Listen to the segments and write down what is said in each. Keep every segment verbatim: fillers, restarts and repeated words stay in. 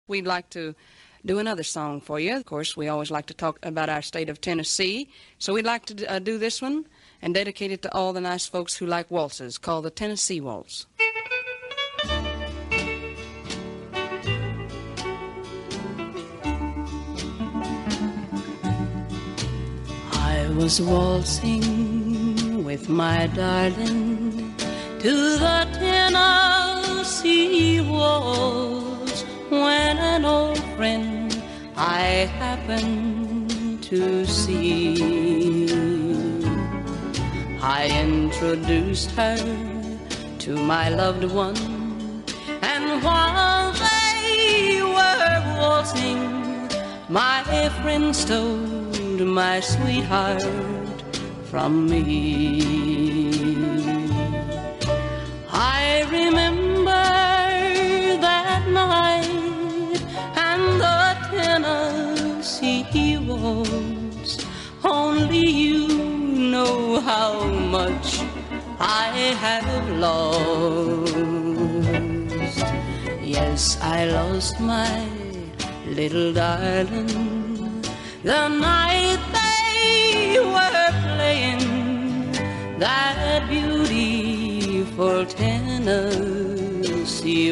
We'd like to do another song for you. Of course, we always like to talk about our state of Tennessee, so we'd like to uh, do this one and dedicate it to all the nice folks who like waltzes, called the Tennessee Waltz. I was waltzing with my darling to the Tennessee Waltz when an old friend I happened to see. I introduced her to my loved one, and while they were waltzing, my friend stole my sweetheart from me. I remember that night and the Tennessee Waltz. Only you know how much I have lost. Yes, I lost my little darling the night they were playing that beautiful Tennessee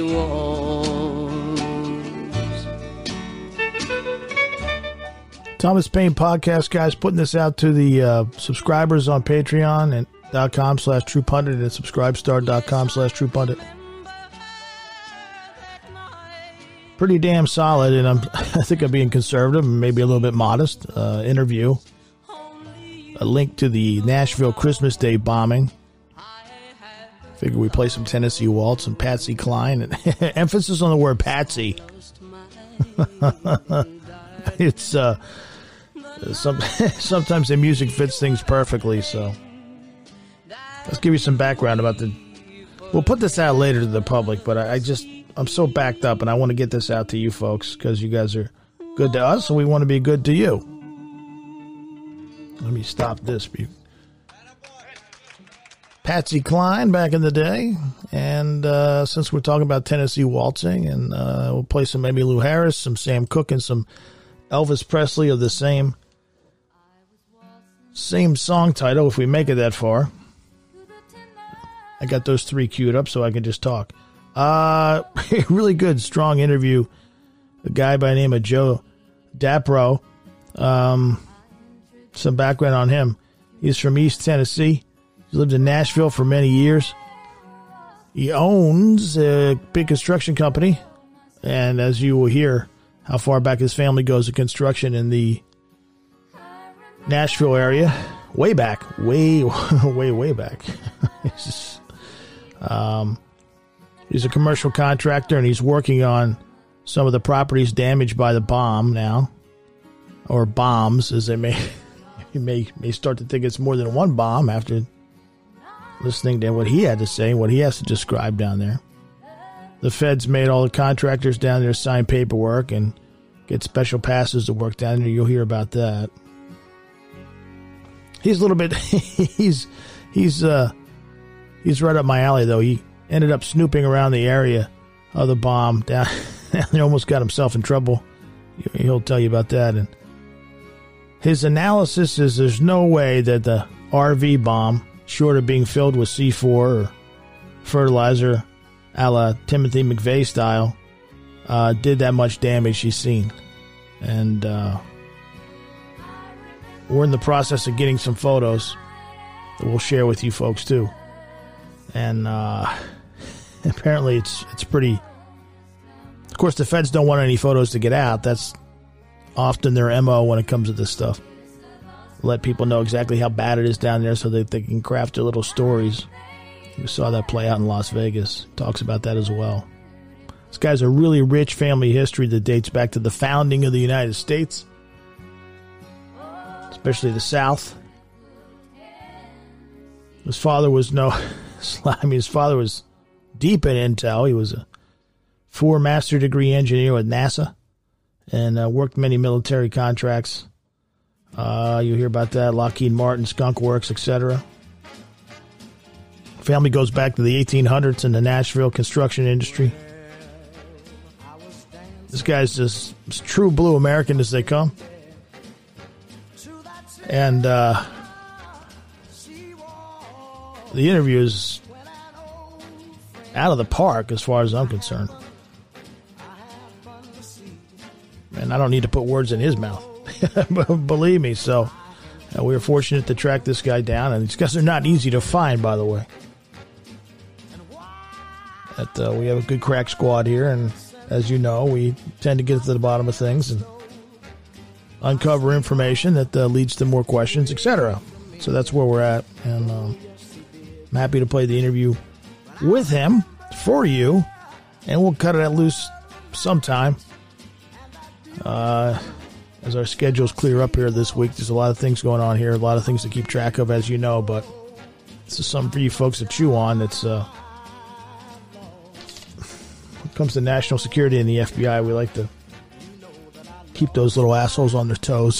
Waltz. Thomas Paine Podcast, guys, putting this out to the uh, subscribers on Patreon and dot com slash True Pundit and subscribestar dot com slash True Pundit. Pretty damn solid, and I'm, I think I'm being conservative and maybe a little bit modest. Uh, interview. A link to the Nashville Christmas Day bombing. Figure we play some Tennessee Waltz and Patsy Cline. And emphasis on the word Patsy. It's uh, some sometimes the music fits things perfectly. So let's give you some background about the. We'll put this out later to the public, but I, I just. I'm so backed up, and I want to get this out to you folks because you guys are good to us, and we want to be good to you. Let me stop this. Patsy Cline back in the day, and uh, since we're talking about Tennessee waltzing, and uh, we'll play some Emmylou Harris, some Sam Cooke, and some Elvis Presley of the same same song title, if we make it that far. I got those three queued up so I can just talk. Uh, really good, strong interview. A guy by the name of Joe Dapro. Um, some background on him. He's from East Tennessee. He lived in Nashville for many years. He owns a big construction company. And as you will hear, how far back his family goes to construction in the Nashville area. Way back. Way, way, way back. It's just, um... He's a commercial contractor, and he's working on some of the properties damaged by the bomb now, or bombs, as they may you may may start to think it's more than one bomb after listening to what he had to say, what he has to describe down there. The feds made all the contractors down there sign paperwork and get special passes to work down there. You'll hear about that. He's a little bit he's he's uh he's right up my alley though. He ended up snooping around the area of the bomb down. He almost got himself in trouble. He'll tell you about that. And his analysis is there's no way that the R V bomb, short of being filled with C four or fertilizer a la Timothy McVeigh style, uh, did that much damage he's seen. And uh, we're in the process of getting some photos that we'll share with you folks too. And uh, apparently it's it's pretty... Of course, the feds don't want any photos to get out. That's often their M O when it comes to this stuff. Let people know exactly how bad it is down there so that they can craft their little stories. We saw that play out in Las Vegas. Talks about that as well. This guy's a really rich family history that dates back to the founding of the United States, especially the South. His father was no... I mean, his father was deep in intel. He was a four master degree engineer with NASA and uh, worked many military contracts. Uh, you'll hear about that. Lockheed Martin, Skunk Works, et cetera. Family goes back to the eighteen hundreds in the Nashville construction industry. This guy's just as true blue American as they come. And uh, the interview is out of the park as far as I'm concerned. And I don't need to put words in his mouth. Believe me. So uh, we were fortunate to track this guy down. And these guys are not easy to find, by the way. That, uh, we have a good crack squad here. And as you know, we tend to get to the bottom of things and uncover information that uh, leads to more questions, et cetera. So that's where we're at. And um, I'm happy to play the interview with him for you. And we'll cut it loose sometime. Uh, as our schedules clear up here this week, there's a lot of things going on here, a lot of things to keep track of, as you know, but this is something for you folks to chew on. That's uh, when it comes to national security and the F B I, we like to keep those little assholes on their toes.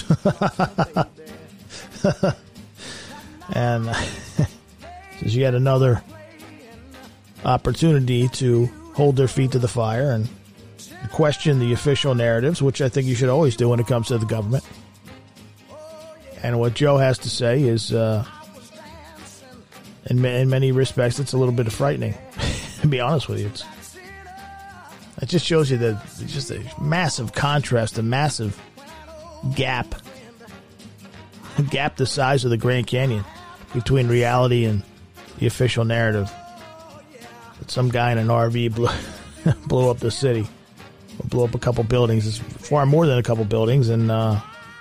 And this is yet another opportunity to hold their feet to the fire and question the official narratives, which I think you should always do when it comes to the government. And what Joe has to say is, uh, in, in many respects, it's a little bit frightening. To be honest with you, it's, it just shows you that it's just a massive contrast, a massive gap, a gap the size of the Grand Canyon between reality and the official narrative. That some guy in an R V blew, blew up the city. Blew up a couple buildings. It's far more than a couple buildings. And, uh,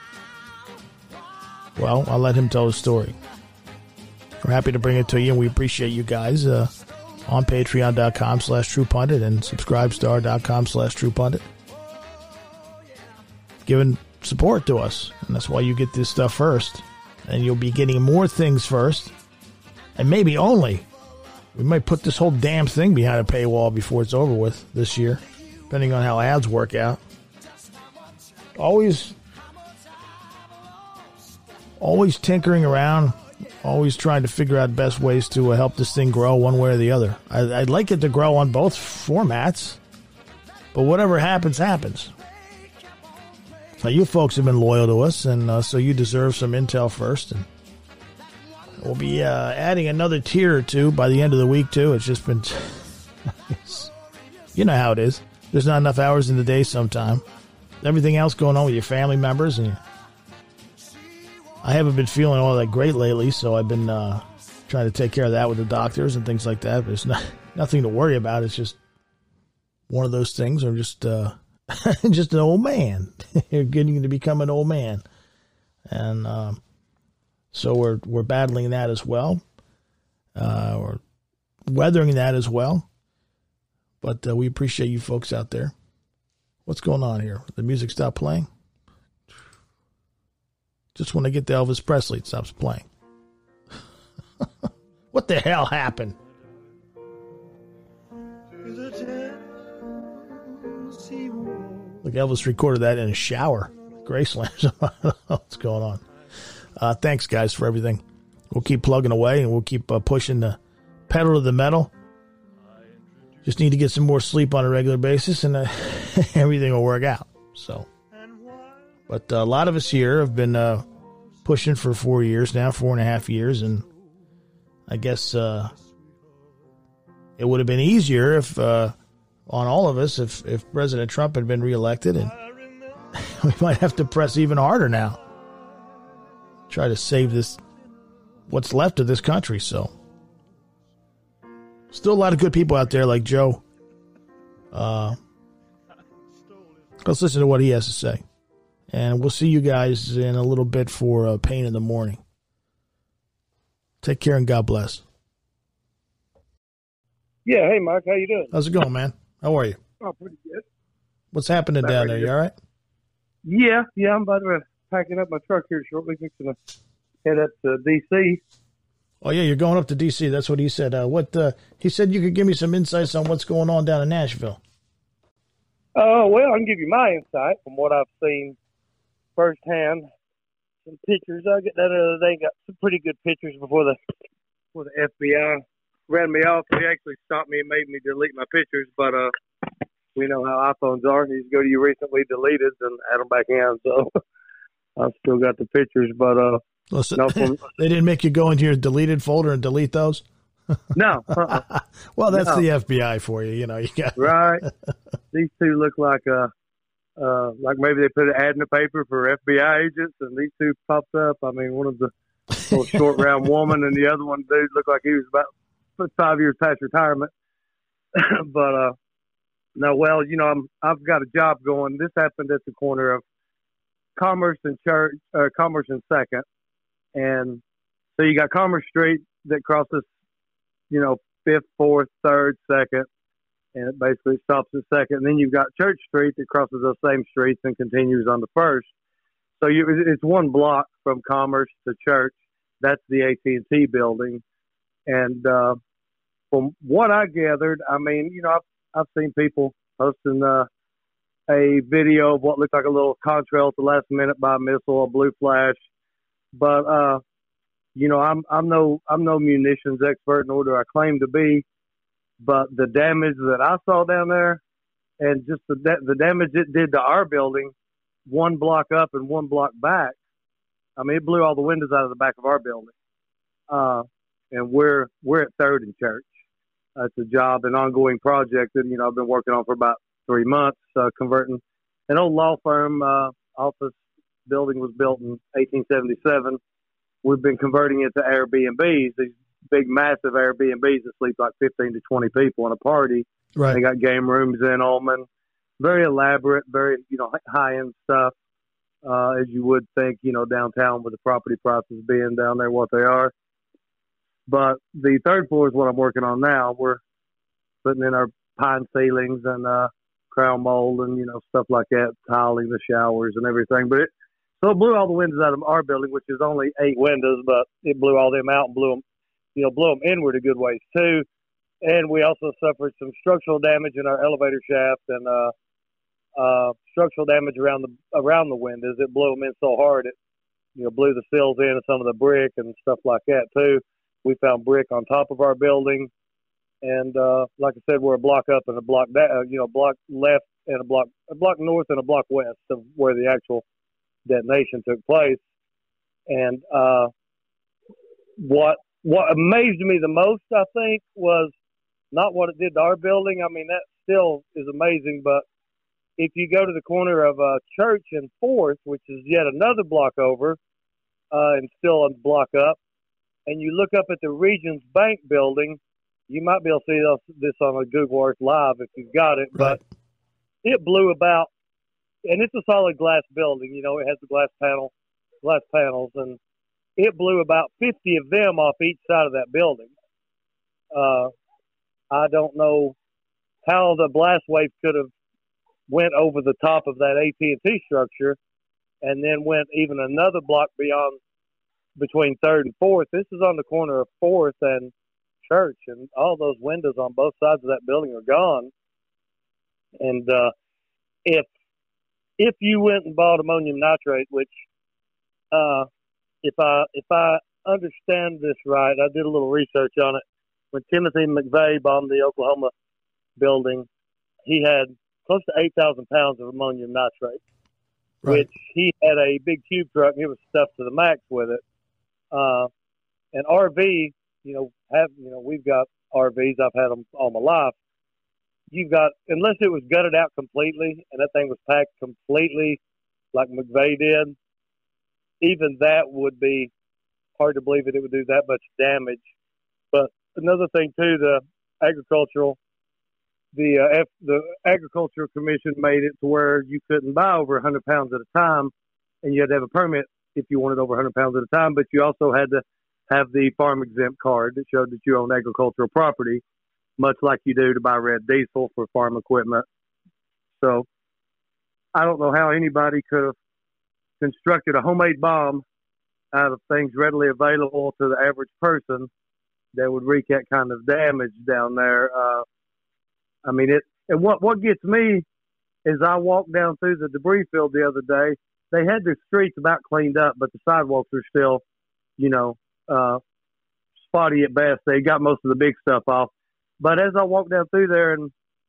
well, I'll let him tell his story. We're happy to bring it to you, and we appreciate you guys uh, on patreon.com slash truepundit and subscribestar.com slash truepundit. Giving support to us. And that's why you get this stuff first. And you'll be getting more things first. And maybe only. We might put this whole damn thing behind a paywall before it's over with this year. Depending on how ads work out. Always, always tinkering around, always trying to figure out best ways to uh, help this thing grow one way or the other. I, I'd like it to grow on both formats, but whatever happens, happens. Now, you folks have been loyal to us, and uh, so you deserve some intel first. And we'll be uh, adding another tier or two by the end of the week, too. It's just been... You know how it is. There's not enough hours in the day sometime. Everything else going on with your family members. And I haven't been feeling all that great lately, so I've been uh, trying to take care of that with the doctors and things like that. But it's not, nothing to worry about. It's just one of those things. I'm just, uh, just an old man. You're getting to become an old man. And um, so we're, we're battling that as well. Uh, we're weathering that as well. But uh, we appreciate you folks out there. What's going on here? The music stopped playing? Just when I get to Elvis Presley, it stops playing. What the hell happened? Look, Elvis recorded that in a shower. Graceland. What's going on? Uh, thanks, guys, for everything. We'll keep plugging away, and we'll keep uh, pushing the pedal to the metal. Just need to get some more sleep on a regular basis, and uh, everything will work out. So, but uh, a lot of us here have been uh, pushing for four years now, four and a half years, and I guess uh, it would have been easier if uh, on all of us if, if President Trump had been reelected, and we might have to press even harder now, try to save this what's left of this country. So. Still a lot of good people out there like Joe. Uh, let's listen to what he has to say. And we'll see you guys in a little bit for uh, Pain in the Morning. Take care and God bless. Yeah, hey, Mark, how you doing? How's it going, man? How are you? Oh, pretty good. What's happening Not down there? Good. You all right? Yeah, yeah, I'm about to packing up my truck here shortly. Fixing to head up to D C Oh, yeah, you're going up to D C That's what he said. Uh, what uh, he said you could give me some insights on what's going on down in Nashville. Oh, uh, well, I can give you my insight from what I've seen firsthand. Some pictures. I got that other day. Got some pretty good pictures before the before the F B I ran me off. They actually stopped me and made me delete my pictures. But uh, we know how iPhones are. You just go to your recently deleted and add them back in. So I've still got the pictures, but uh, Listen, no, from, they didn't make you go into your deleted folder and delete those. no. Uh-uh. Well, that's no. the F B I for you. You know, you got right. These two look like uh, uh, like maybe they put an ad in the paper for F B I agents, and these two popped up. I mean, one of the little short round woman, and the other one dude looked like he was about five years past retirement. but uh, no, well, you know, I'm I've got a job going. This happened at the corner of Commerce and Church, uh, Commerce and Second, and so you got Commerce Street that crosses, you know, Fifth, Fourth, Third, Second, and it basically stops at Second. And then you've got Church Street that crosses those same streets and continues on the First. So you, it's one block from Commerce to Church. That's the A T and T building. And uh, from what I gathered, I mean, you know, I've, I've seen people posting uh, a video of what looked like a little contrail at the last minute by a missile, a blue flash. But uh, you know, I'm I'm no I'm no munitions expert, nor do I claim to be. But the damage that I saw down there, and just the the damage it did to our building, one block up and one block back. I mean, it blew all the windows out of the back of our building. Uh, and we're we're at Third and Church. Uh, it's a job, an ongoing project that you know I've been working on for about three months, uh, converting an old law firm uh, office building was built in eighteen seventy-seven. We've been converting it to Airbnbs, these big, massive Airbnbs that sleep like fifteen to twenty people in a party. right. They got game rooms in them and very elaborate, very, you know, high-end stuff, uh, as you would think, you know, downtown with the property prices being down there what they are. But the third floor is what I'm working on now. We're putting in our pine ceilings and uh, crown mold and, you know, stuff like that, tiling the showers and everything. But it, so it blew all the windows out of our building, which is only eight windows, but it blew all them out and blew them, you know, blew them inward a good ways too. And we also suffered some structural damage in our elevator shaft and uh, uh, structural damage around the around the windows. It blew them in so hard it, you know, blew the sills in and some of the brick and stuff like that too. We found brick on top of our building, and uh, like I said, we're a block up and a block down, uh, you know, block left and a block a block north and a block west of where the actual detonation took place. And uh, what what amazed me the most, I think, was not what it did to our building. I mean, that still is amazing. But if you go to the corner of uh, Church and Fourth, which is yet another block over, uh, and still a block up, and you look up at the Regions Bank building, you might be able to see this on a Google Earth Live if you've got it. Right. But it blew about, and it's a solid glass building. You know, it has the glass panel, glass panels, and it blew about fifty of them off each side of that building. Uh, I don't know how the blast wave could have went over the top of that A T and T structure and then went even another block beyond between Third and Fourth. This is on the corner of Fourth and Church, and all those windows on both sides of that building are gone. And uh, if if you went and bought ammonium nitrate, which uh, if I if I understand this right, I did a little research on it. When Timothy McVeigh bombed the Oklahoma building, he had close to eight thousand pounds of ammonium nitrate, Right. which he had a big cube truck, and it was stuffed to the max with it. Uh, and R V, you know, have you know, we've got R Vs. I've had them all my life. You've got, unless it was gutted out completely and that thing was packed completely like McVeigh did, even that would be hard to believe that it would do that much damage. But another thing too, the agricultural, the uh, F, the Agricultural Commission made it to where you couldn't buy over one hundred pounds at a time, and you had to have a permit if you wanted over one hundred pounds at a time. But you also had to have the farm exempt card that showed that you own agricultural property, much like you do to buy red diesel for farm equipment. So I don't know how anybody could have constructed a homemade bomb out of things readily available to the average person that would wreak that kind of damage down there. Uh, I mean, it, and what, what gets me is I walked down through the debris field the other day. They had their streets about cleaned up, but the sidewalks are still, you know, uh, spotty at best. They got most of the big stuff off. But as I walked down through there and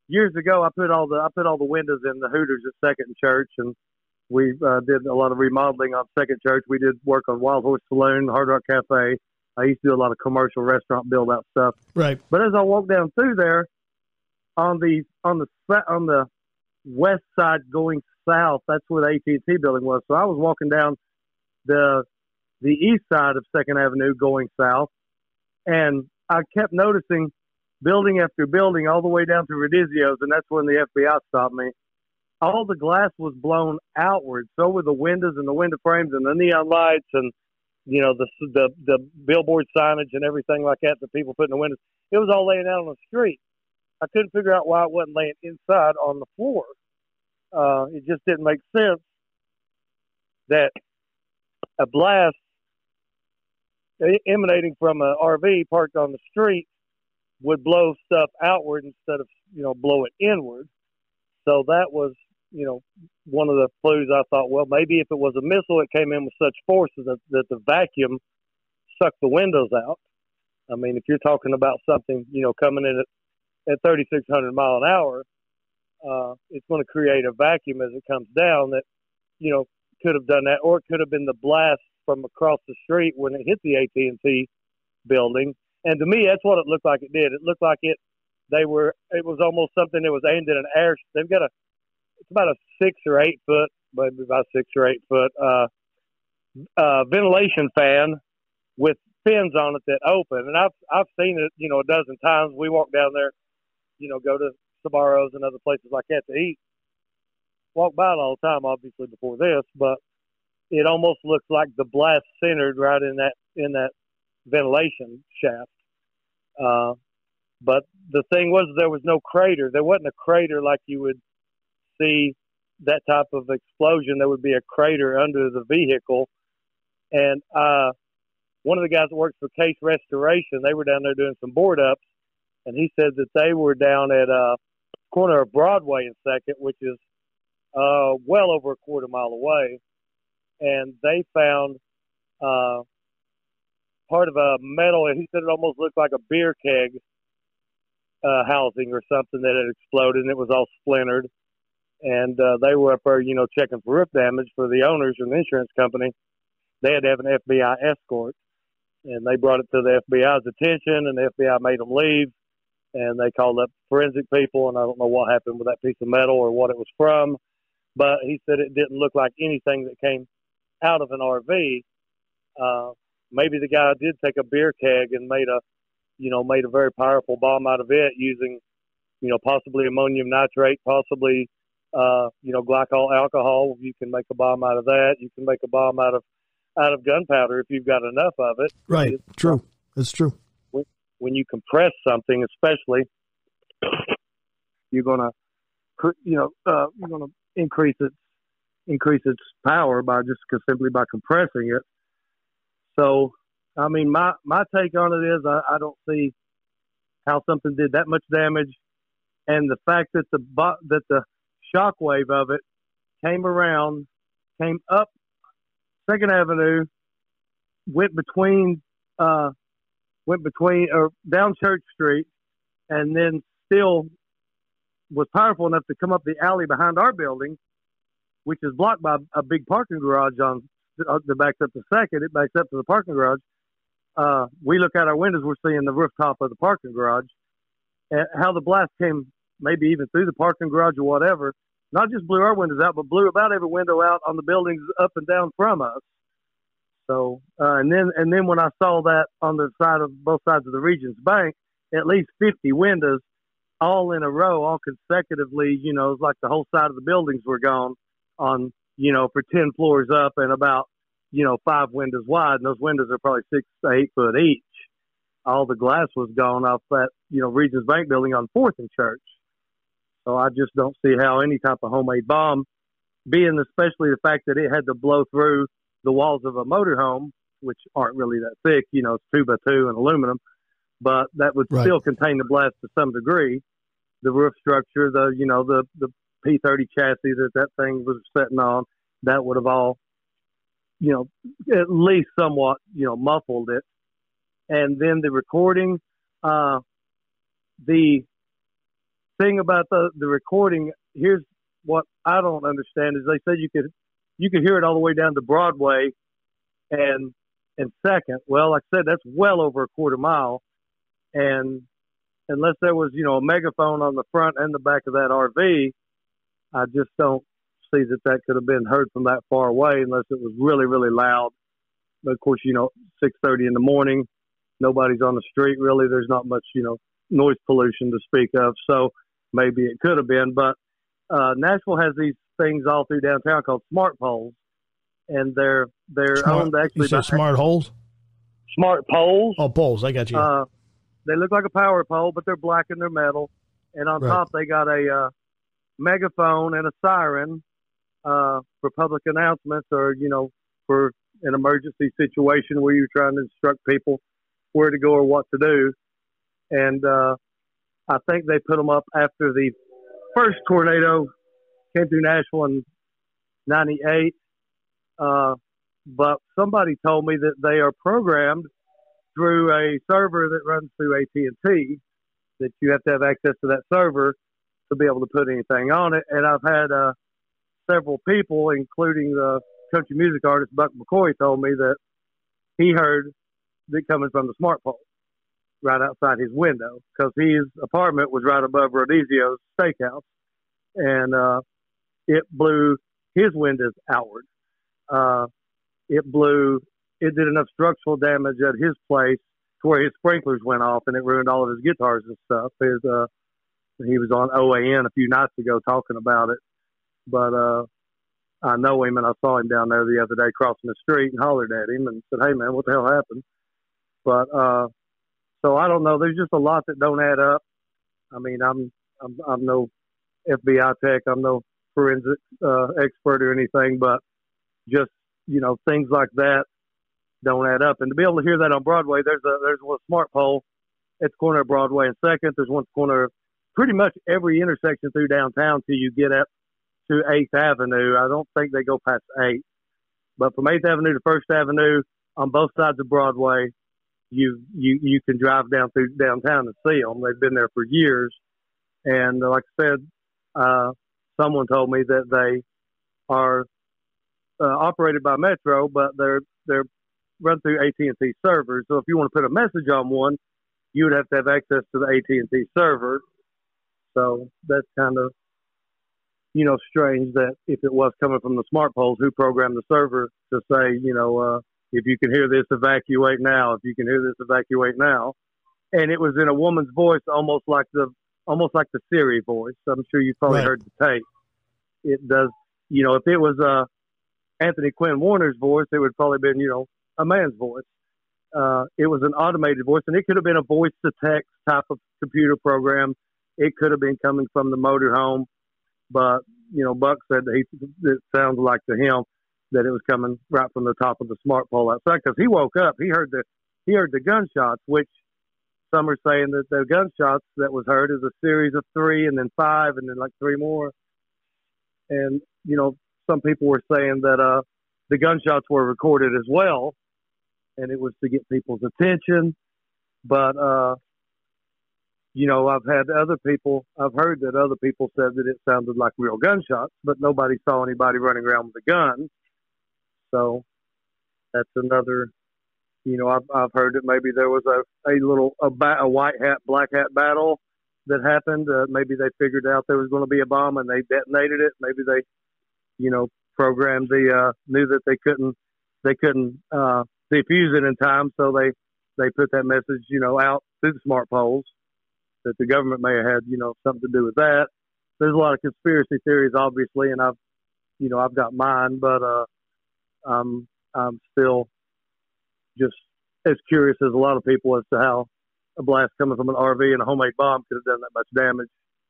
years ago, I put all the I put all the windows in the Hooters at Second and Church, and we uh, did a lot of remodeling on Second Church. We did work on Wild Horse Saloon, Hard Rock Cafe. I used to do a lot of commercial restaurant build out stuff. Right. But as I walked down through there, on the on the on the west side going south, that's where the A T and T building was. So I was walking down the the east side of Second Avenue going south, and I kept noticing building after building all the way down to Radizio's, and that's when the F B I stopped me. All the glass was blown outward. So were the windows and the window frames and the neon lights and, you know, the the the billboard signage and everything like that that people put in the windows. It was all laying out on the street. I couldn't figure out why it wasn't laying inside on the floor. Uh, it just didn't make sense that a blast emanating from an R V parked on the street would blow stuff outward instead of, you know, blow it inward. So that was, you know, one of the clues. I thought, well, maybe if it was a missile, it came in with such forces that, that the vacuum sucked the windows out. I mean, if you're talking about something, you know, coming in at, at thirty-six hundred mile an hour, uh, it's going to create a vacuum as it comes down that, you know, could have done that, or it could have been the blast from across the street when it hit the A T and T building. And to me, that's what it looked like it did. It looked like it, they were, it was almost something that was aimed at an air. They've got a, it's about a six or eight foot, maybe about six or eight foot, uh, uh, ventilation fan with fins on it that open. And I've, I've seen it, you know, a dozen times. We walk down there, you know, go to Sbarro's and other places like that to eat. Walk by it all the time, obviously, before this, but it almost looks like the blast centered right in that, in that ventilation shaft. Uh, but the thing was, there was no crater. There wasn't a crater like you would see that type of explosion. There would be a crater under the vehicle. And uh, one of the guys that works for Case Restoration, they were down there doing some board ups, and he said that they were down at uh corner of Broadway and Second, which is uh, well over a quarter mile away, and they found uh, part of a metal. He said it almost looked like a beer keg uh, housing or something that had exploded, and it was all splintered. And uh, they were up there, you know, checking for roof damage for the owners and the insurance company. They had to have an F B I escort, and they brought it to the F B I's attention, and the F B I made them leave, and they called up forensic people, and I don't know what happened with that piece of metal or what it was from, but he said it didn't look like anything that came out of an R V. Uh, maybe the guy did take a beer keg and made a, you know, made a very powerful bomb out of it using, you know, possibly ammonium nitrate, possibly, uh, you know, glycol alcohol. You can make a bomb out of that. You can make a bomb out of, out of gunpowder if you've got enough of it. Right. It's, true. It's true. When, when you compress something, especially, you're going to, you know, uh, you're going to increase its, increase its power by just simply by compressing it. So, I mean, my, my take on it is I, I don't see how something did that much damage, and the fact that the that the shock wave of it came around, came up Second Avenue, went between, uh, went between or down Church Street, and then still was powerful enough to come up the alley behind our building, which is blocked by a big parking garage on that backs up to Second. It backs up to the parking garage. Uh, we look out our windows, we're seeing the rooftop of the parking garage. And how the blast came, maybe even through the parking garage or whatever, not just blew our windows out, but blew about every window out on the buildings up and down from us. So, uh, and then and then when I saw that on the side of both sides of the Regions Bank, at least fifty windows, all in a row, all consecutively, you know, it was like the whole side of the buildings were gone on, you know, for ten floors up and about, you know, five windows wide. And those windows are probably six to eight foot each. All the glass was gone off that, you know, Regions Bank building on fourth and Church. So I just don't see how any type of homemade bomb, being especially the fact that it had to blow through the walls of a motorhome, which aren't really that thick, you know, it's two by two and aluminum, but that would right. still contain the blast to some degree. The roof structure, the, you know, the, the P thirty chassis that that thing was sitting on, that would have all, you know, at least somewhat, you know, muffled it. And then the recording, uh, the thing about the the recording, here's what I don't understand is they said you could you could hear it all the way down to Broadway and and Second. Well, like I said, that's well over a quarter mile, and unless there was, you know, a megaphone on the front and the back of that R V, I just don't see that that could have been heard from that far away unless it was really, really loud. But of course, you know, six thirty in the morning, nobody's on the street really. There's not much, you know, noise pollution to speak of. So maybe it could have been. But uh, Nashville has these things all through downtown called smart poles, and they're they're Smart, owned actually you said by smart holes? smart poles. Oh, poles. I got you. Uh, they look like a power pole, but they're black and they're metal. And on Right. top, they got a uh, megaphone and a siren uh, for public announcements, or you know, for an emergency situation where you're trying to instruct people where to go or what to do. And uh, I think they put them up after the first tornado came through Nashville in ninety-eight. Uh, but somebody told me that they are programmed through a server that runs through A T and T, that you have to have access to that server to be able to put anything on it. And I've had uh, several people, including the country music artist Buck McCoy, told me that he heard it coming from the smart pole right outside his window, because his apartment was right above Rhodesio's Steakhouse, and uh, it blew his windows outward. Uh, it blew, it did enough structural damage at his place to where his sprinklers went off, and it ruined all of his guitars and stuff. His, uh, he was on O A N a few nights ago talking about it, but uh, I know him, and I saw him down there the other day crossing the street and hollered at him and said, "Hey, man, what the hell happened?" But uh, so I don't know. There's just a lot that don't add up. I mean, I'm I'm, I'm no F B I tech. I'm no forensic uh, expert or anything, but just, you know, things like that don't add up. And to be able to hear that on Broadway, there's a there's one smart pole at the corner of Broadway and Second. There's one at the corner of pretty much every intersection through downtown till you get up to eighth Avenue. I don't think they go past eighth. But from eighth Avenue to First Avenue on both sides of Broadway, you you you can drive down through downtown and see them. They've been there for years. And like I said, uh, someone told me that they are uh, operated by Metro, but they're they're run through A T and T servers. So if you want to put a message on one, you would have to have access to the A T and T server. So that's kind of, you know, strange that if it was coming from the smart poles, who programmed the server to say, you know, uh, if you can hear this, evacuate now. If you can hear this, evacuate now. And it was in a woman's voice, almost like the almost like the Siri voice. I'm sure you've probably Right. heard the tape. It does, you know, if it was uh, Anthony Quinn Warner's voice, it would probably been, you know, a man's voice. Uh, it was an automated voice, and it could have been a voice to text type of computer program. It could have been coming from the motorhome, but you know, Buck said that he it sounds like to him that it was coming right from the top of the smart pole outside, because he woke up, he heard the he heard the gunshots, which some are saying that the gunshots that was heard is a series of three, and then five, and then like three more. And you know, some people were saying that uh, the gunshots were recorded as well, and it was to get people's attention. But uh, you know, I've had other people, I've heard that other people said that it sounded like real gunshots, but nobody saw anybody running around with a gun. So that's another, you know, I've, I've heard that maybe there was a, a little, a, ba- a white hat, black hat battle that happened. Uh, maybe they figured out there was going to be a bomb and they detonated it. Maybe they, you know, programmed the, uh, knew that they couldn't, they couldn't, uh, defuse it in time. So they, they put that message, you know, out through the smart poles, that the government may have had, you know, something to do with that. There's a lot of conspiracy theories, obviously, and I've, you know, I've got mine, but uh, I'm, I'm still just as curious as a lot of people as to how a blast coming from an R V and a homemade bomb could have done that much damage.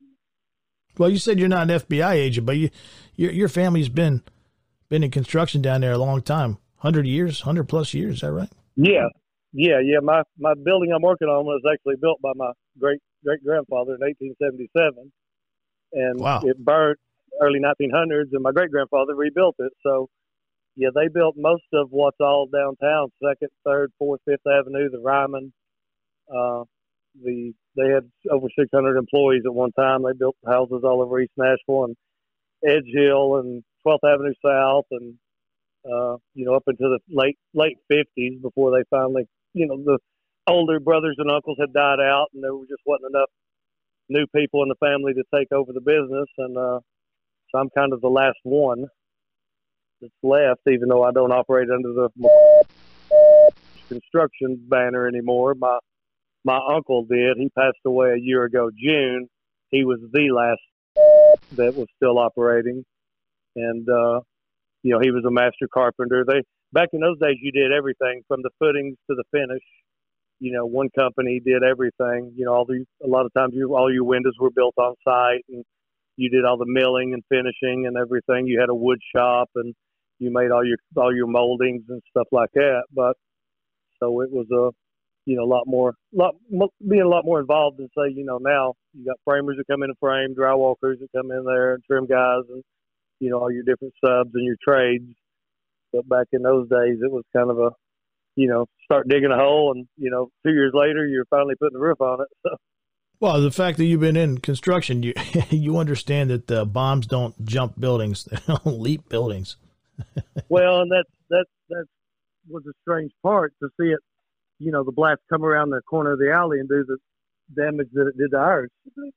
Well, you said you're not an F B I agent, but you, your your family's been been in construction down there a long time, hundred years, hundred plus years. Is that right? Yeah, yeah, yeah. My my building I'm working on was actually built by my great great grandfather in eighteen seventy-seven, and Wow. it burned early nineteen hundreds, and my great grandfather rebuilt it. So, yeah, they built most of what's all downtown: Second, Third, Fourth, Fifth Avenue, the Ryman. Uh, the they had over six hundred employees at one time. They built houses all over East Nashville and Edge Hill and twelfth Avenue South, and uh, you know, up into the late late fifties before they finally, you know, the older brothers and uncles had died out, and there just wasn't enough new people in the family to take over the business. And uh, so I'm kind of the last one that's left, even though I don't operate under the construction banner anymore. My my uncle did. He passed away a year ago, June. He was the last that was still operating, and uh, you know, he was a master carpenter. They back in those days, you did everything from the footings to the finish. You know, one company did everything. You know, all these a lot of times, you all your windows were built on site, and you did all the milling and finishing and everything. You had a wood shop, and you made all your all your moldings and stuff like that. But so it was a you know a lot more lot being a lot more involved than say you know now you got framers that come in and frame, drywalkers that come in there, and trim guys, and you know all your different subs and your trades. But back in those days, it was kind of a you know start digging a hole, and you know two years later you're finally putting the roof on it. So. Well, the fact that you've been in construction, you you understand that uh, bombs don't jump buildings; they don't leap buildings. Well, and that's that's that was a strange part to see it. You know, the blast come around the corner of the alley and do the damage that it did to ours.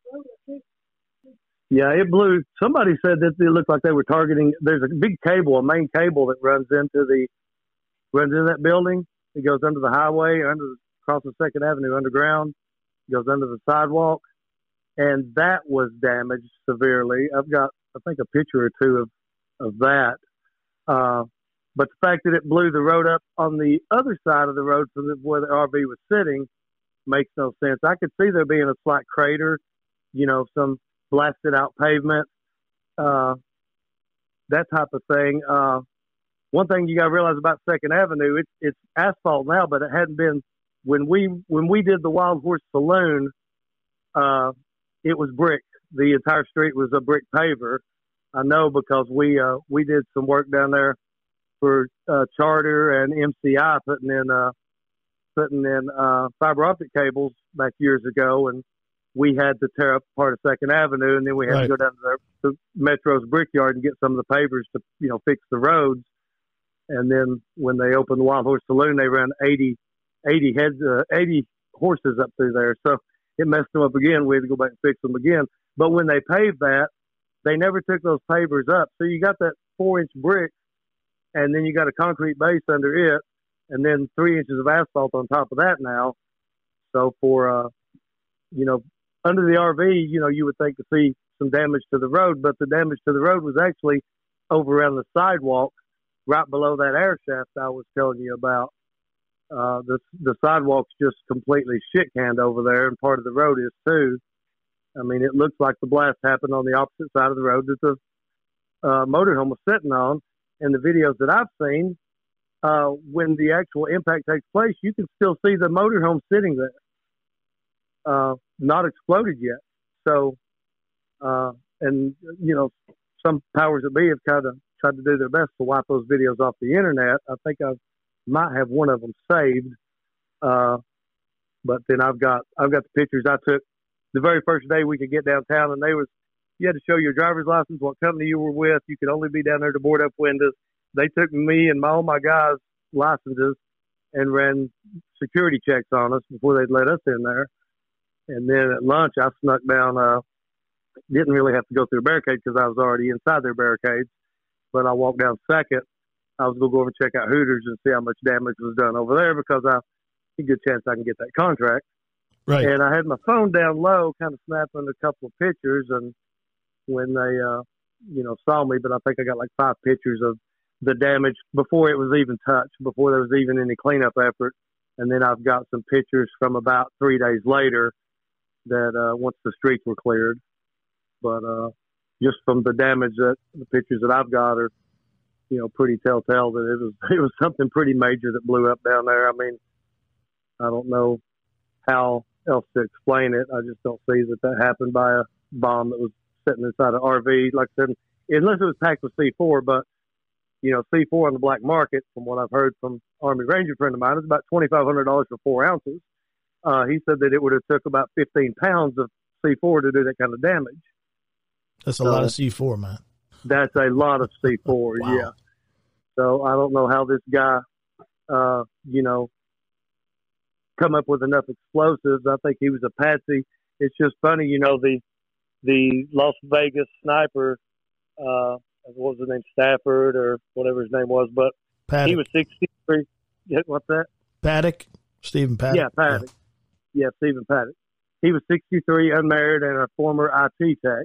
Yeah, it blew. Somebody said that it looked like they were targeting. There's a big cable, a main cable that runs into the runs into that building. It goes under the highway, under across the Second Avenue underground. Goes under the sidewalk, and that was damaged severely. I've got, I think, a picture or two of of that. Uh, but the fact that it blew the road up on the other side of the road from where the R V was sitting makes no sense. I could see there being a slight crater, you know, some blasted out pavement, uh, that type of thing. Uh, one thing you got to realize about Second Avenue, it's it's asphalt now, but it hadn't been. When we when we did the Wild Horse Saloon, uh, it was brick. The entire street was a brick paver. I know because we uh, we did some work down there for uh, Charter and M C I, putting in uh, putting in uh, fiber optic cables back years ago, and we had to tear up part of Second Avenue, and then we had right. to go down to the, the Metro's Brickyard and get some of the pavers to you know fix the roads. And then when they opened the Wild Horse Saloon, they ran eighty. eighty heads, uh, eighty horses up through there. So it messed them up again. We had to go back and fix them again. But when they paved that, they never took those pavers up. So you got that four inch brick, and then you got a concrete base under it, and then three inches of asphalt on top of that now. So for, uh, you know, under the R V, you know, you would think to see some damage to the road, but the damage to the road was actually over around the sidewalk, right below that air shaft I was telling you about. Uh, the the sidewalk's just completely shit canned over there, and part of the road is too. I mean, it looks like the blast happened on the opposite side of the road that the uh, motorhome was sitting on. And the videos that I've seen, uh, when the actual impact takes place, you can still see the motorhome sitting there, uh, not exploded yet. So, uh, and you know, some powers that be have kind of tried to do their best to wipe those videos off the internet. I think I've might have one of them saved, uh, but then I've got I've got the pictures I took the very first day we could get downtown, and they was you had to show your driver's license, what company you were with. You could only be down there to board up windows. They took me and my, all my guys' licenses and ran security checks on us before they'd let us in there. And then at lunch, I snuck down. Uh, didn't really have to go through a barricade because I was already inside their barricades, but I walked down second. I was going to go over and check out Hooters and see how much damage was done over there because I a good chance I can get that contract. Right. And I had my phone down low, kind of snapping a couple of pictures. And when they, uh, you know, saw me, but I think I got like five pictures of the damage before it was even touched, before there was even any cleanup effort. And then I've got some pictures from about three days later that uh, once the streets were cleared. But uh, just from the damage that the pictures that I've got are, you know, pretty telltale that it was it was something pretty major that blew up down there. I mean, I don't know how else to explain it. I just don't see that that happened by a bomb that was sitting inside an R V. Like I said, unless it was packed with C four, but, you know, C four on the black market, from what I've heard from Army Ranger friend of mine, is about twenty-five hundred dollars for four ounces. Uh, he said that it would have took about fifteen pounds of C four to do that kind of damage. That's a so, lot of C four, man. That's a lot of C four, wow. yeah. So I don't know how this guy, uh, you know, come up with enough explosives. I think he was a patsy. It's just funny, you know, the the Las Vegas sniper, uh, what was his name, Stafford or whatever his name was, but Paddock. he was sixty-three. What's that? Paddock, Stephen Paddock. Yeah, Paddock. Yeah, yeah Stephen Paddock. He was sixty-three, unmarried, and a former I T tech.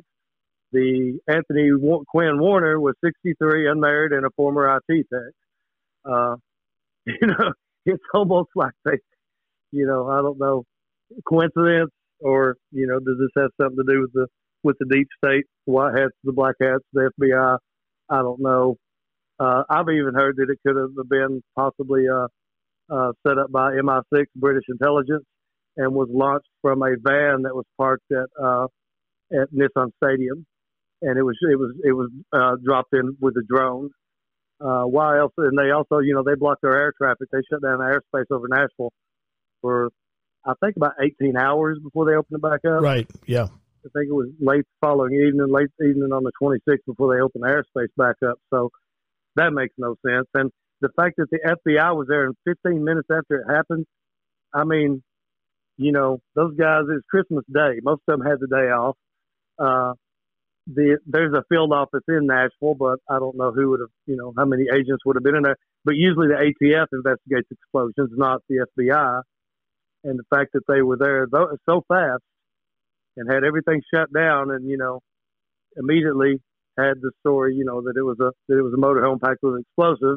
The Anthony Quinn Warner was sixty-three, unmarried, and a former I T tech. Uh, you know, it's almost like they, you know, I don't know, coincidence, or you know, does this have something to do with the with the deep state, white hats, the black hats, the F B I? I don't know. Uh, I've even heard that it could have been possibly uh, uh, set up by M I six, British intelligence, and was launched from a van that was parked at uh, at Nissan Stadium, and it was it was it was uh, dropped in with a drone. Uh, why else? And they also, you know, they blocked their air traffic. They shut down the airspace over Nashville for, I think, about eighteen hours before they opened it back up. Right. Yeah. I think it was late following evening, late evening on the twenty-sixth before they opened the airspace back up. So that makes no sense. And the fact that the F B I was there in fifteen minutes after it happened, I mean, you know, those guys, it's Christmas Day. Most of them had the day off. Uh, the, there's a field office in Nashville, but I don't know who would have, you know, how many agents would have been in there. But usually the A T F investigates explosions, not the F B I. And the fact that they were there so fast and had everything shut down, and you know, immediately had the story, you know, that it was a that it was a motorhome packed with explosives.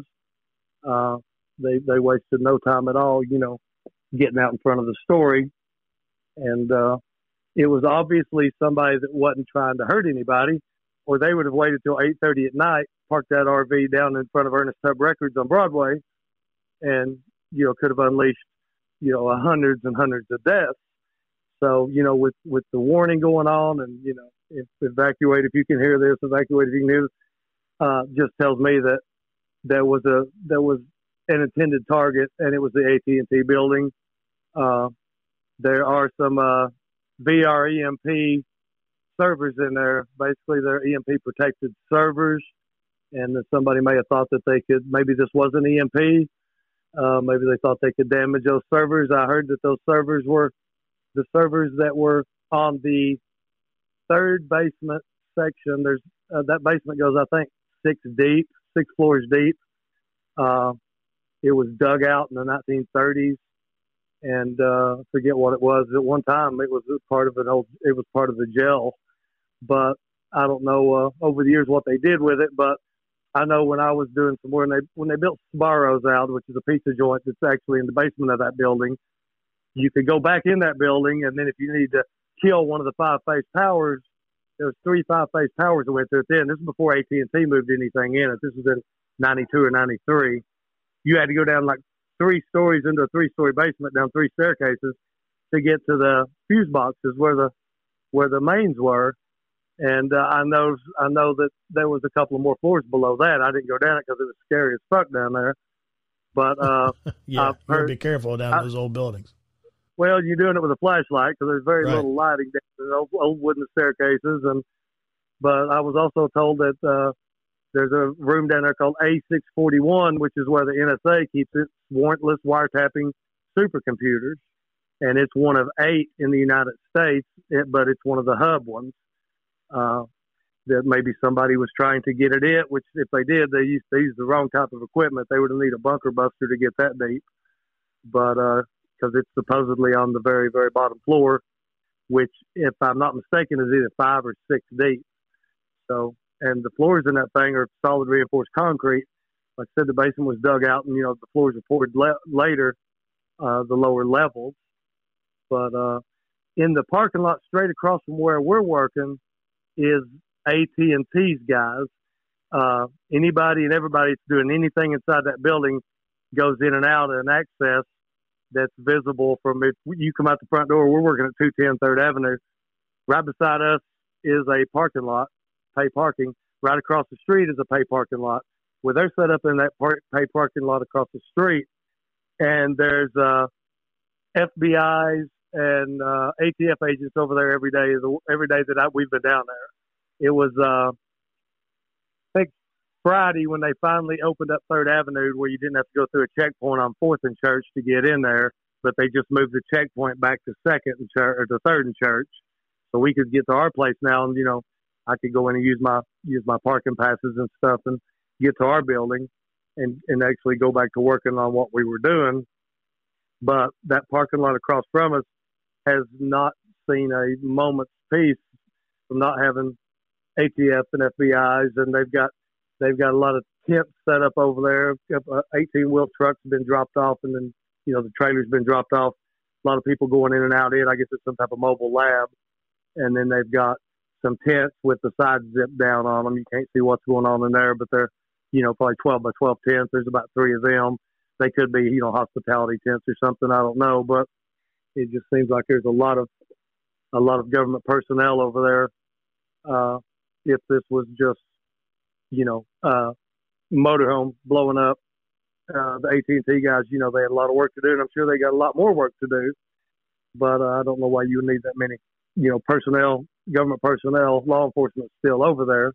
Uh, they they wasted no time at all, you know, getting out in front of the story, and uh, it was obviously somebody that wasn't trying to hurt anybody, or they would have waited till eight thirty at night, parked that R V down in front of Ernest Tubb Records on Broadway, and you know, could have unleashed, you know, hundreds and hundreds of deaths. So, you know, with, with the warning going on, and, you know, if, evacuate if you can hear this, evacuate if you can hear this, uh, just tells me that there was a there was an intended target, and it was the A T and T building. Uh, there are some uh, V R E M P servers in there. Basically, they're E M P protected servers, and that somebody may have thought that they could, maybe this wasn't E M P. Uh, maybe they thought they could damage those servers. I heard that those servers were the servers that were on the third basement section. There's uh, that basement goes, I think, six deep, six floors deep. Uh, it was dug out in the nineteen thirties, and uh, I forget what it was. At one time, it was part of an old. It was part of the jail, but I don't know uh, over the years what they did with it. But I know when I was doing some work, when they when they built Sbarro's out, which is a pizza joint that's actually in the basement of that building, you could go back in that building, and then if you need to kill one of the five-phase towers, there was three five-phase towers that went through it then. This is before A T and T moved anything in it. This was in ninety-two or ninety-three. You had to go down like three stories into a three-story basement, down three staircases to get to the fuse boxes where the where the mains were. And uh, I know I know that there was a couple of more floors below that. I didn't go down it because it was scary as fuck down there. But uh, yeah, I've you gotta heard, be careful down I, those old buildings. Well, you're doing it with a flashlight because there's very right. little lighting down in old, old wooden staircases. And but I was also told that uh, there's a room down there called A six forty-one, which is where the N S A keeps its warrantless wiretapping supercomputers, and it's one of eight in the United States, but it's one of the hub ones. Uh, that maybe somebody was trying to get at it, which if they did, they used they used the wrong type of equipment. They would need a bunker buster to get that deep. But uh, because it's supposedly on the very, very bottom floor, which, if I'm not mistaken, is either five or six deep. So, and the floors in that thing are solid reinforced concrete. Like I said, the basement was dug out, and you know the floors were poured le- later, uh, the lower levels. But uh, in the parking lot straight across from where we're working is A T and T's guys. Uh, anybody and everybody that's doing anything inside that building goes in and out and access that's visible from if you come out the front door. We're working at two ten Third Avenue. Right beside us is a parking lot, pay parking. Right across the street is a pay parking lot. Where they're set up in that par- pay parking lot across the street, and there's uh, F B Is and uh, A T F agents over there every day. Every day that I, we've been down there, it was uh, I think Friday when they finally opened up Third Avenue, where you didn't have to go through a checkpoint on Fourth and Church to get in there, but they just moved the checkpoint back to Second and Church or to Third and Church, so we could get to our place now. And you know, I could go in and use my use my parking passes and stuff and get to our building and and actually go back to working on what we were doing. But that parking lot across from us has not seen a moment's peace from not having A T F and F B Is, and they've got they've got a lot of tents set up over there. eighteen wheel trucks have been dropped off, and then you know the trailer's been dropped off. A lot of people going in and out in. I guess it's some type of mobile lab, and then they've got some tents with the sides zipped down on them. You can't see what's going on in there, but they're you know probably twelve by twelve tents. There's about three of them. They could be, you know, hospitality tents or something. I don't know, but it just seems like there's a lot of a lot of government personnel over there. Uh, if this was just, you know, uh, motorhome blowing up, uh, the A T and T guys, you know, they had a lot of work to do, and I'm sure they got a lot more work to do. But uh, I don't know why you would need that many, you know, personnel, government personnel, law enforcement still over there.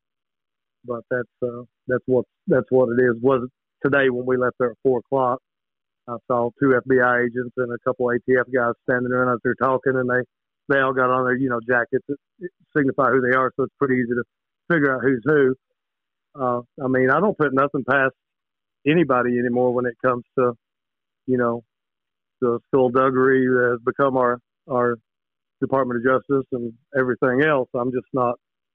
But that's uh, that's what that's what it is. Was today when we left there at four o'clock, I saw two F B I agents and a couple A T F guys standing around out there talking, and they, they all got on their, you know, jackets that signify who they are, so it's pretty easy to figure out who's who. Uh, I mean, I don't put nothing past anybody anymore when it comes to, you know, the skullduggery that has become our, our Department of Justice and everything else. I'm just not,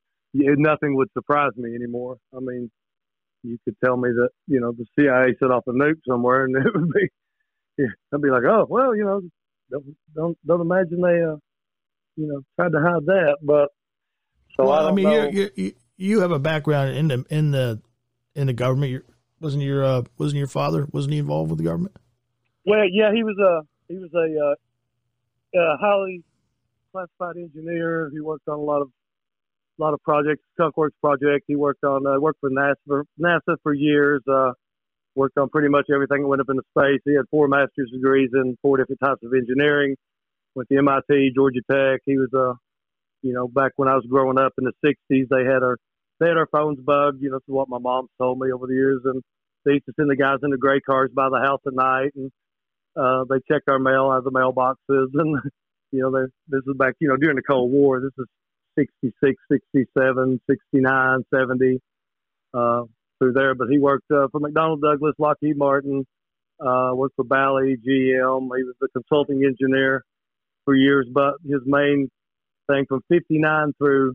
nothing would surprise me anymore. I mean, you could tell me that, you know, the C I A set off a nuke somewhere, and it would be, yeah, I'd be like, oh, well, you know, don't don't, don't imagine they, uh, you know, tried to hide that. But so well, I, don't I mean, know. you you you have a background in the in the in the government. You're, wasn't your uh, wasn't your father wasn't he involved with the government? Well, yeah, he was a he was a, uh, a highly classified engineer. He worked on a lot of. A lot of projects, Skunk Works project. He worked on, uh, worked for NASA for, NASA for years, uh, worked on pretty much everything that went up into space. He had four master's degrees in four different types of engineering. Went to M I T, Georgia Tech. He was, uh, you know, back when I was growing up in the sixties, they had our, they had our phones bugged, you know, to what my mom told me over the years. And they used to send the guys in the gray cars by the house at night, and, uh, they checked our mail out of the mailboxes. And, you know, they, this is back, you know, during the Cold War. This is sixty-six, sixty-seven, sixty-nine, seventy, uh, through there. But he worked uh, for McDonnell Douglas, Lockheed Martin, uh, worked for Bally, G M. He was a consulting engineer for years. But his main thing from fifty-nine through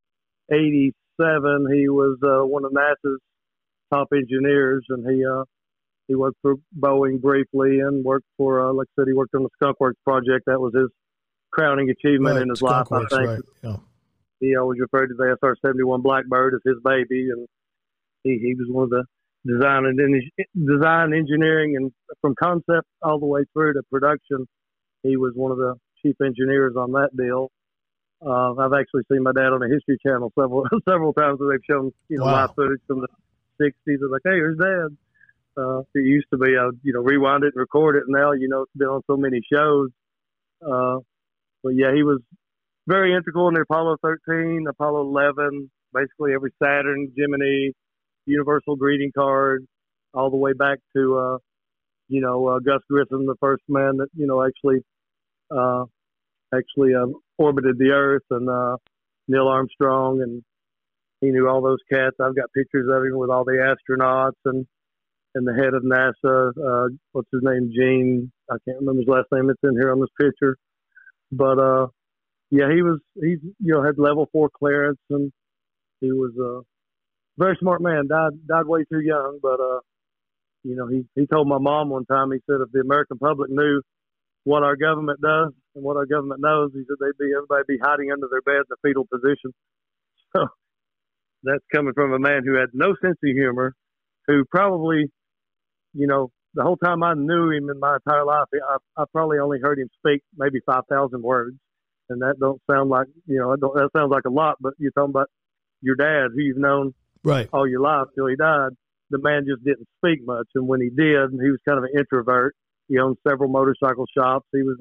eighty-seven, he was uh, one of NASA's top engineers. And he uh, he worked for Boeing briefly and worked for, uh, like I said, he worked on the Skunk Works project. That was his crowning achievement right. in his Skunk life, Works, I think. Right. Yeah. He always referred to the S R seventy-one Blackbird as his baby, and he, he was one of the design and design engineering, and from concept all the way through to production, he was one of the chief engineers on that deal. Uh, I've actually seen my dad on the History Channel several several times where they've shown you know Wow. live footage from the sixties. They're like, hey, here's Dad. Uh, it used to be I would, you know rewind it and record it, and now you know it's been on so many shows. Uh, but yeah, he was very integral in the Apollo thirteen, Apollo eleven, basically every Saturn, Gemini, Universal greeting card, all the way back to, uh, you know, uh, Gus Grissom, the first man that, you know, actually, uh, actually uh, orbited the Earth, and uh, Neil Armstrong, and he knew all those cats. I've got pictures of him with all the astronauts and, and the head of NASA, uh, what's his name, Gene, I can't remember his last name, it's in here on this picture. But, uh, yeah, he was, he, you know, had level four clearance, and he was a very smart man, died, died way too young. But, uh, you know, he, he told my mom one time, he said, if the American public knew what our government does and what our government knows, he said they'd be, everybody be hiding under their bed in a fetal position. So that's coming from a man who had no sense of humor, who probably, you know, the whole time I knew him in my entire life, I, I probably only heard him speak maybe five thousand words. And that don't sound like, you know, don't, that sounds like a lot, but you're talking about your dad, who you've known right. all your life till he died. The man just didn't speak much. And when he did, he was kind of an introvert. He owned several motorcycle shops. He was a,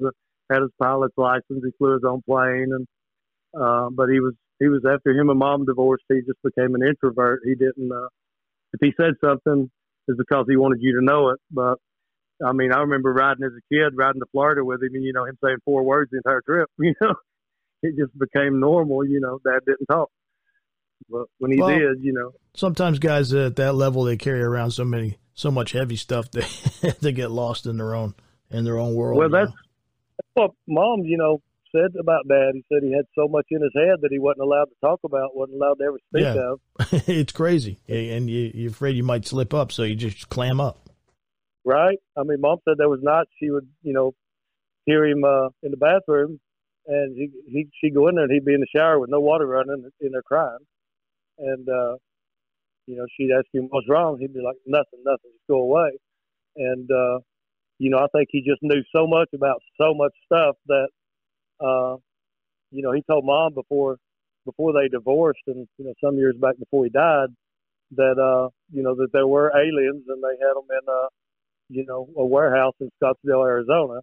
had his pilot's license. He flew his own plane, and uh, but he was he was after him and mom divorced. He just became an introvert. He didn't. Uh, if he said something, it's because he wanted you to know it. But I mean, I remember riding as a kid, riding to Florida with him, and you know him saying four words the entire trip. You know, it just became normal. You know, Dad didn't talk, but when he well, did, you know, sometimes guys at that level, they carry around so many, so much heavy stuff they they get lost in their own in their own world. Well, that's, that's what Mom, you know, said about Dad. He said he had so much in his head that he wasn't allowed to talk about, wasn't allowed to ever speak yeah. of. It's crazy, and you, you're afraid you might slip up, so you just clam up. Right. I mean, Mom said there was nights she would, you know, hear him uh, in the bathroom, and he he she'd go in there and he'd be in the shower with no water running, in there crying, and uh, you know, she'd ask him what's wrong. He'd be like, nothing, nothing, just go away. And uh, you know, I think he just knew so much about so much stuff that, uh, you know, he told Mom before before they divorced, and you know, some years back before he died, that uh, you know, that there were aliens, and they had them in uh, you know, a warehouse in Scottsdale, Arizona.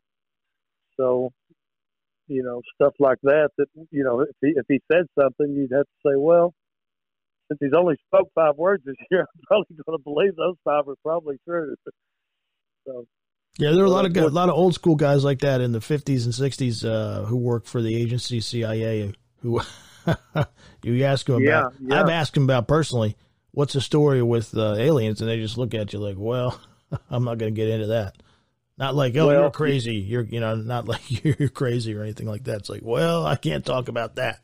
So, you know, stuff like that. That you know, if he if he said something, you'd have to say, well, since he's only spoke five words this year, I'm probably going to believe those five are probably true. So. Yeah, there are a lot of guys, a lot of old school guys like that in the fifties and sixties uh, who worked for the agency C I A. Who you ask them about? Yeah, yeah. I've asked them about personally. What's the story with uh, aliens? And they just look at you like, well, I'm not going to get into that. Not like, oh, well, you're crazy. You're, you know, not like you're crazy or anything like that. It's like, well, I can't talk about that.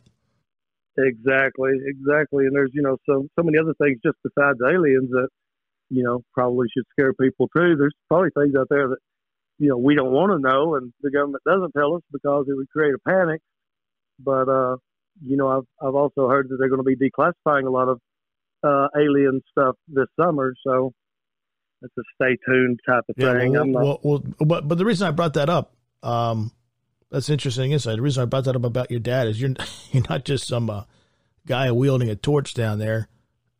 Exactly, exactly. And there's, you know, so so many other things just besides aliens that, you know, probably should scare people too. There's probably things out there that, you know, we don't want to know, and the government doesn't tell us because it would create a panic. But, uh, you know, I've I've also heard that they're going to be declassifying a lot of uh, alien stuff this summer. So it's a stay tuned type of yeah, thing. Well, I'm not... well, well, but but the reason I brought that up, um, that's interesting insight. The reason I brought that up about your dad is you're you're not just some uh, guy wielding a torch down there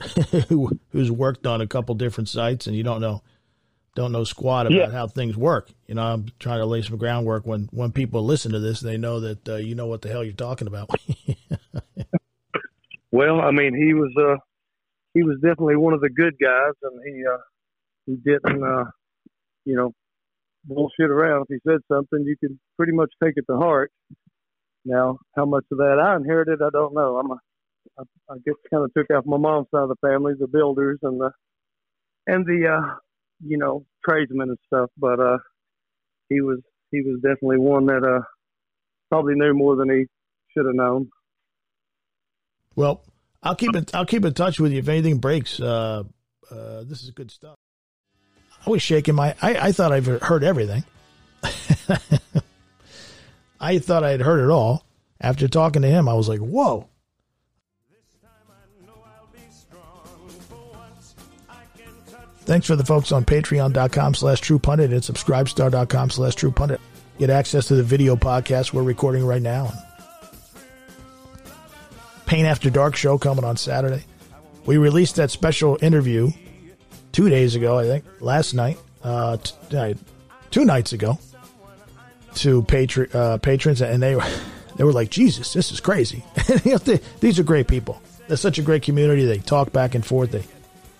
who who's worked on a couple different sites, and you don't know don't know squat about yeah. how things work. You know, I'm trying to lay some groundwork when when people listen to this, they know that uh, you know what the hell you're talking about. Well, I mean, he was uh, he was definitely one of the good guys, and he uh, he didn't uh, you know bullshit around. If he said something, you could pretty much take it to heart. Now, how much of that I inherited, I don't know. I'm a I, I guess kind of took off my mom's side of the family, the builders and the and the uh, you know tradesmen and stuff. But uh, he was he was definitely one that uh, probably knew more than he should have known. Well, I'll keep it. I'll keep in touch with you if anything breaks. Uh, uh, this is good stuff. I was shaking my. I, I thought I've heard everything. I thought I had heard it all. After talking to him, I was like, "Whoa." Thanks for the folks on patreon.com slash true pundit and subscribestar.com slash true pundit. Get access to the video podcast we're recording right now. Pain After Dark show coming on Saturday. We released that special interview two days ago, I think, last night, uh, t- two nights ago, to patri- uh, patrons, and they, they were like, Jesus, this is crazy. You know, they, these are great people. They're such a great community. They talk back and forth. They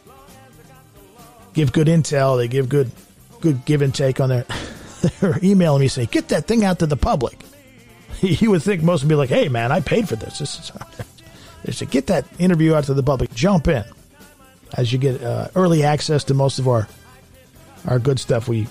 give good intel. They give good, good give and take on their. They're emailing me saying, "Get that thing out to the public." You would think most would be like, "Hey, man, I paid for this." This is. They said, "Get that interview out to the public. Jump in," as you get uh, early access to most of our our good stuff. We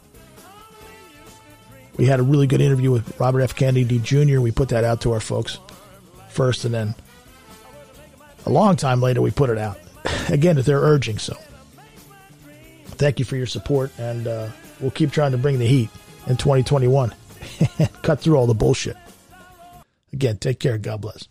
we had a really good interview with Robert F. Kennedy Junior We put that out to our folks first, and then a long time later we put it out again at their urging. So. Thank you for your support, and uh, we'll keep trying to bring the heat in twenty twenty-one and cut through all the bullshit. Again, take care. God bless.